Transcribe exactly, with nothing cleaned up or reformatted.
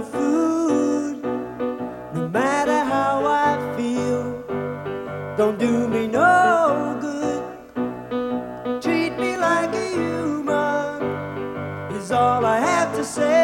your food. No matter how I feel, don't do me no good. Treat me like a human is all I have to say.